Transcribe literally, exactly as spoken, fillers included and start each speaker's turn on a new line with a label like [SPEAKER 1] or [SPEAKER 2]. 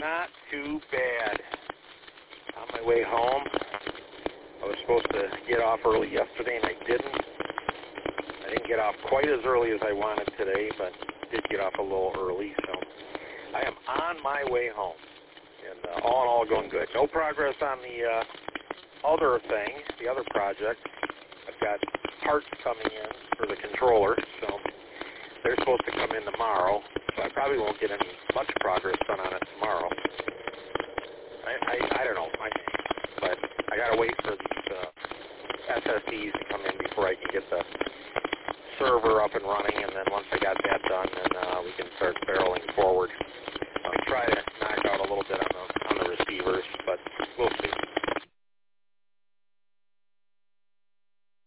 [SPEAKER 1] not too bad. On my way home, I was supposed to get off early yesterday, and I didn't. I didn't get off quite as early as I wanted today, but did get off a little early, so I am on my way home, and uh, all in all, going good. No progress on the uh, other thing, the other project. I've got parts coming in for the controller, so they're supposed to come in tomorrow, so I probably won't get any much progress done on it tomorrow. I, I, I don't know, I, but I got to wait for these uh, S S Ds to come in before I can get the server up and running, and then once I got that done, then uh, we can start barreling forward. I try to knock out a little bit on the, on the receivers, but we'll see.